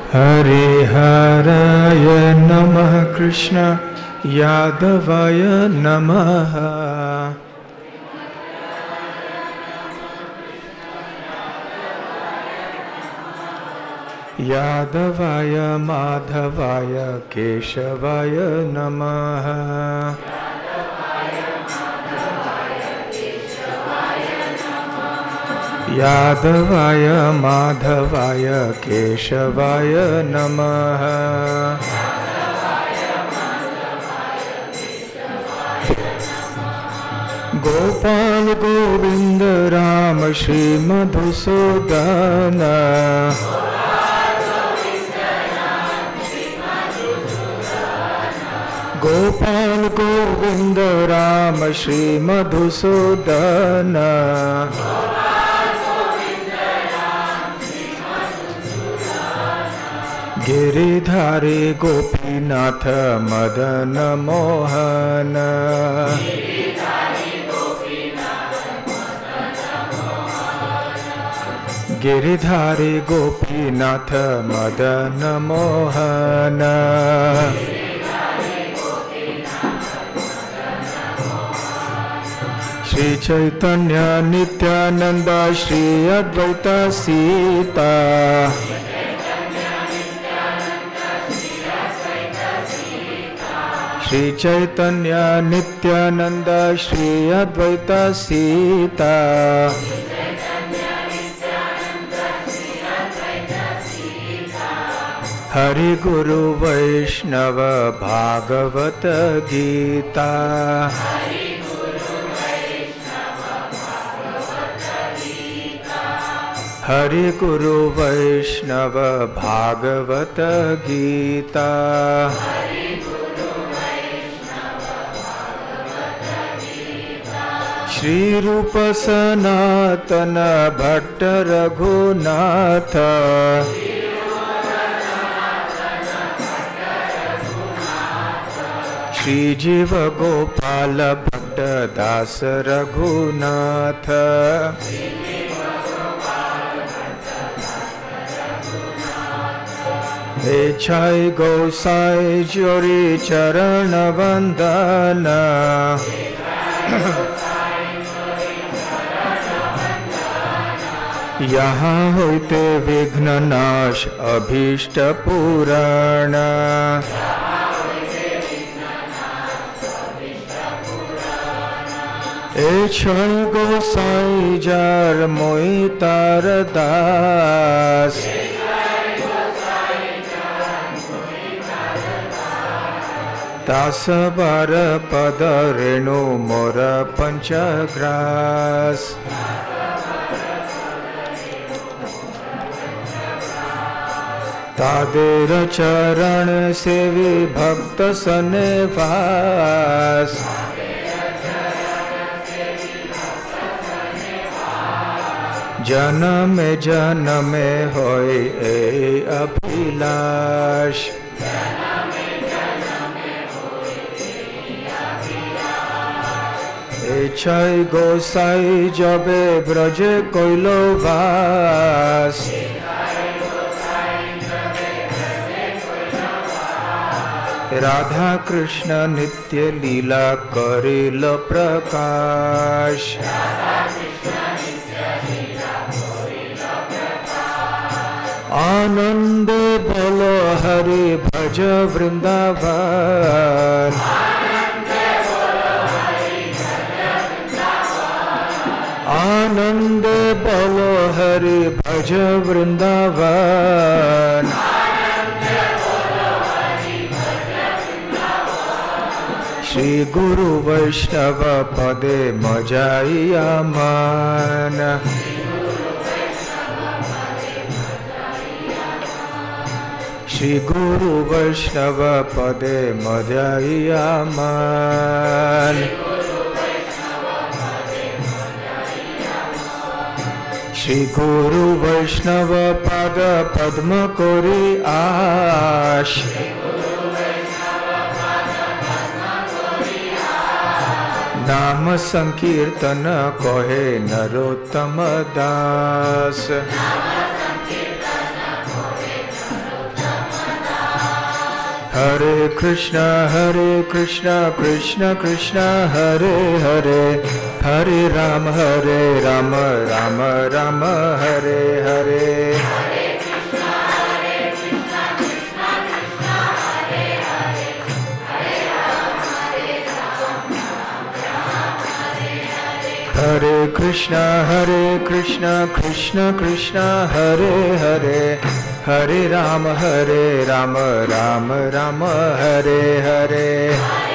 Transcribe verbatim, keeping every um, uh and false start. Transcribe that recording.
हरिहराय नमः कृष्ण यादवाय नमः। यादवाय माधवाय केशवाय नमः। यादवाय माधवाय केशवाय नमः। गोपाल गोविंद राम श्री मधुसूदन। गोपाल गोविंद राम श्री मधुसूदन। गिरिधारी गोपीनाथ मदन मोहन। गिरिधारी गोपीनाथ मदन मोहन। श्री चैतन्य नित्यानंद श्री अद्वैत सीता। श्री चैतन्य नित्यानंद श्री अद्वैत सीता। हरि गुरु वैष्णव भागवत गीता। हरि गुरु वैष्णव भागवत गीता। श्री रूप सनातन भट्ट रघुनाथ। श्री जीव गोपाल भट्ट दास रघुनाथ। छाई गोसाई जोरी चरण वंदन। यहाँ होते विघ्न नाश अभीष्ट पूरण। ए छाई गोसाई जार मोई तार दास। दास बार पद रेणु मोर पंचग्रास। तादेर चरण सेवी भक्त सनेवास। जन्म जन्म होय ए अभिलाष। छाई गोसाई जबे ब्रज कोइलो वास। राधा कृष्ण नित्य लीला करिल प्रकाश। आनंद बोलो हरि भज वृंदावन। आनंद बोलो हरि भज वृंदावन। श्री गुरु वैष्णव पदे मजाइया मन। श्री गुरु वैष्णव पदे मजाइया मन। श्री गुरु वैष्णव पद पद्म कोरि आश। नाम संकीर्तन कहे नरोत्तम दास। Hare Krishna, Hare Krishna, Krishna Krishna, Hare Hare, Hare Rama, Hare Rama, Rama Rama, Hare Hare. Hare Krishna, Hare Krishna, Krishna Krishna, Hare Hare, Hare Rama, Hare Rama, Rama Rama, Hare Hare.